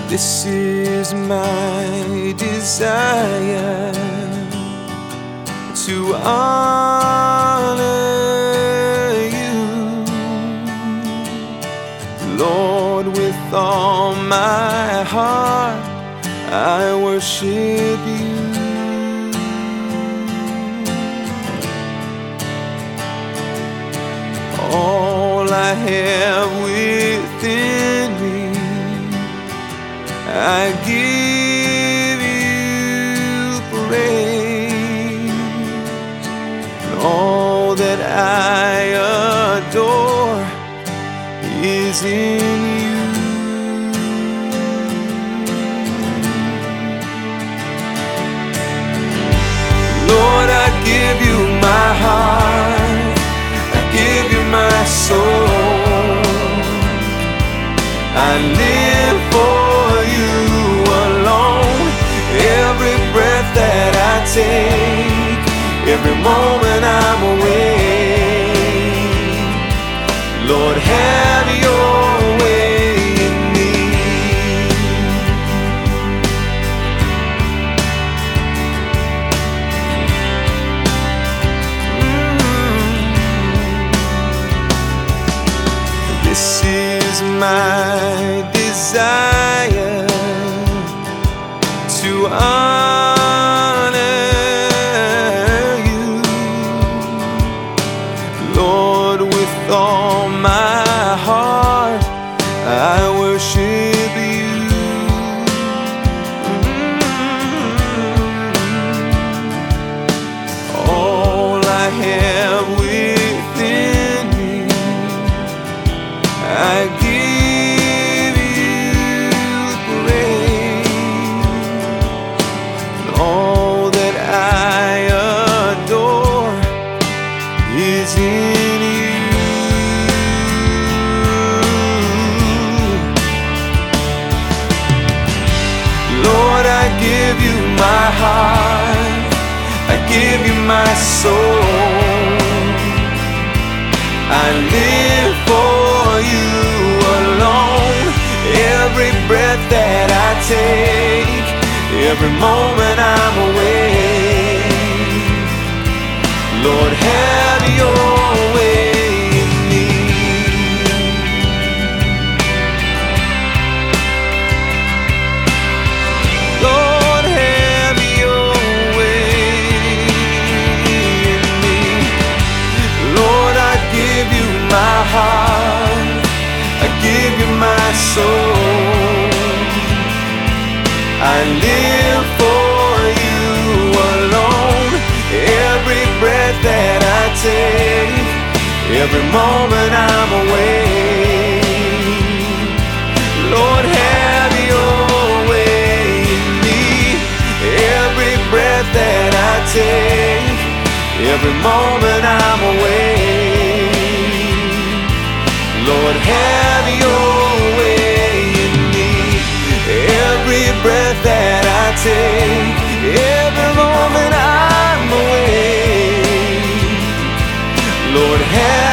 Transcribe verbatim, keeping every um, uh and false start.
This is my desire, to honor you, Lord. With all my heart I worship you. All I have within me, I give you praise. And all that I adore is in you. Lord, I give you my heart, I give you my soul. I live for you alone. Every breath that I take, every moment I'm awake, Lord, have your way in me. Mm-hmm. This is my desire, to honor you, Lord. With all my heart I worship you. Mm-hmm. All I have within me, I give you praise. And all that I adore is in you. Lord, I give you my heart, I give you my soul. I live for you alone. Every breath that I take, every moment I'm awake, Lord, have your way in me. Lord, have your way in me. Lord, I give you my heart, I give you my soul. I live for you alone. Every breath that I take, every moment I'm awake, Lord, have your way in me. Every breath that I take, every moment I'm awake, Lord, have your way in me. Every breath that I take, every moment I'm awake, Lord, have